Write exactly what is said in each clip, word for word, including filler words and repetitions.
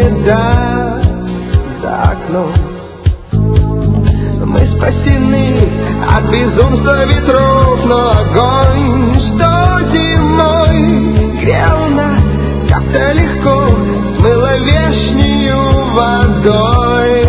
беда за окном. Мы спасены от безумства ветров, но огонь, что зимой грел нас как-то легко, смыло вешнею водой.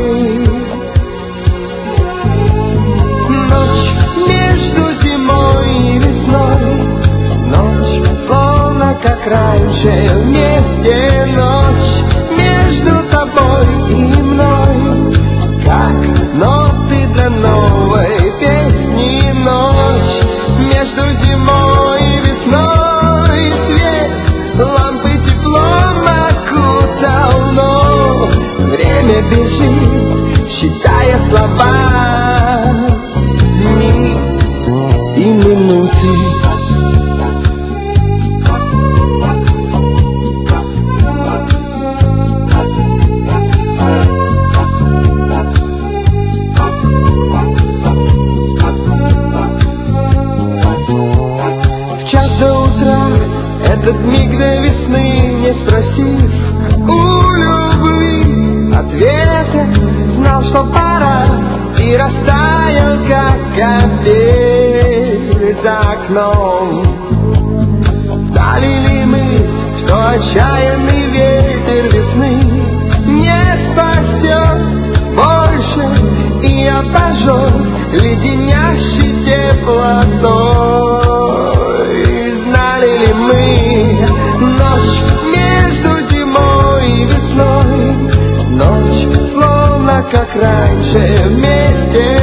Ночь между зимой и весной, ночь словно как раньше вместе, ночь между тобой и мной, как ноты для новой песни. Ночь между зимой и весной, свет лампы теплом окутал, но время бежит, считая слова, дни и минуты. Этот миг до весны, не спросив у любви ответа, знал, что пора, и растаял, как капель за окном. Знали ли мы, что отчаянный ветер весны не спасет больше и обожжет леденящей теплотой? Знали ли мы, ночь между зимой и весной, ночь словно как раньше вместе,